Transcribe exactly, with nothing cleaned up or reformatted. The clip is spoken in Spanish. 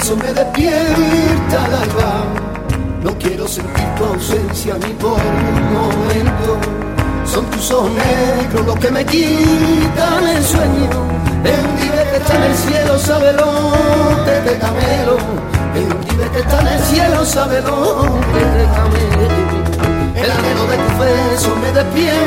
beso me despierta al alba. No quiero sentir tu ausencia ni por un momento. Son tus ojos negros los que me quitan el sueño. El Uribe que está en el cielo sabe lo que te camelo. El Uribe que está en el cielo sabe lo que te camelo. El anhelo de tu beso me despierta